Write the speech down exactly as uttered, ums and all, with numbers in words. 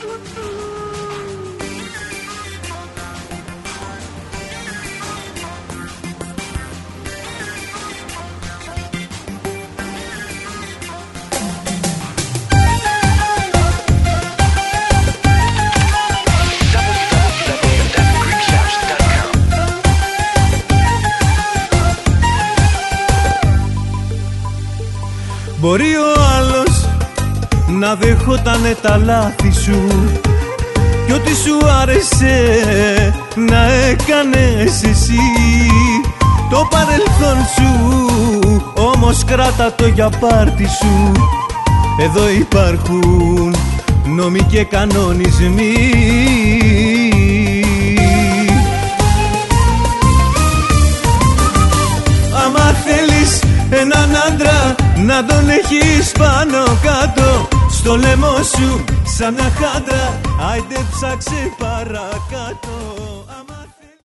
Μπορεί ο άλλος να δεχότανε τα λάθη σου κι ό,τι σου άρεσε να έκανες εσύ. Το παρελθόν σου όμως κράτα το για πάρτι σου. Εδώ υπάρχουν νόμοι και κανονισμοί. Άμα θέλεις έναν άντρα να τον έχεις πάνω κάτω στο λαιμό σου σαν μια χάντρα, άιντε ψάξε παρακάτω.